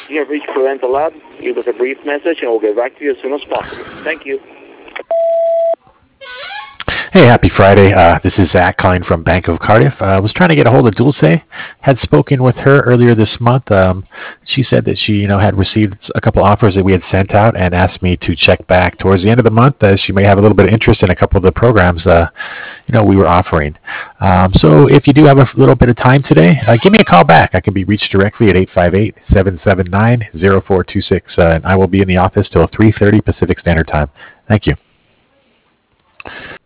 You have reached Parental Lab. Leave us a brief message and we'll get back to you as soon as possible. Thank you. Hey, happy Friday. This is Zach calling from Bank of Cardiff. I was trying to get a hold of Dulce. Had spoken with her earlier this month. She said that she, had received a couple offers that we had sent out and asked me to check back towards the end of the month. She may have a little bit of interest in a couple of the programs, we were offering. So if you do have a little bit of time today, give me a call back. I can be reached directly at 858-779-0426. And I will be in the office till 3:30 Pacific Standard Time. Thank you.